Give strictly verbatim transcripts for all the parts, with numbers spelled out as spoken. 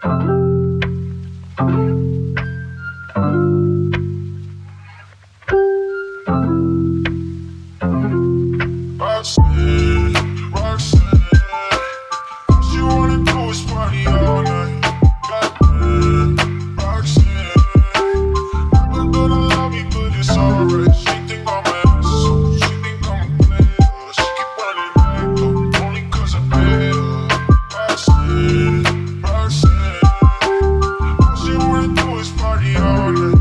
Roxanne, Roxanne, all she wanna do is party all night. Goddamn, Roxanne, never gonna love me, but it's alright. She think I'm an asshole, she think I'm a player. She keep running back though, only 'cause I paid her. Roxanne, Roxanne, all she wanna do is party all night.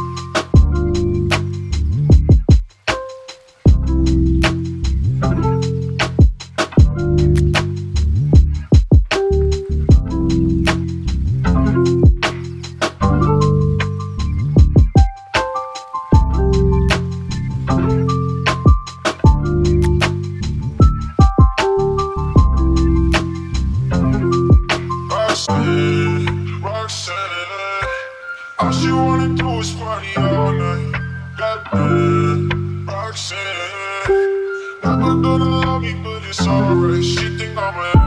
Roxanne, Roxanne, all she wanna do is party all night. Goddamn, Roxanne, never gonna love me, but it's alright. She think I'm an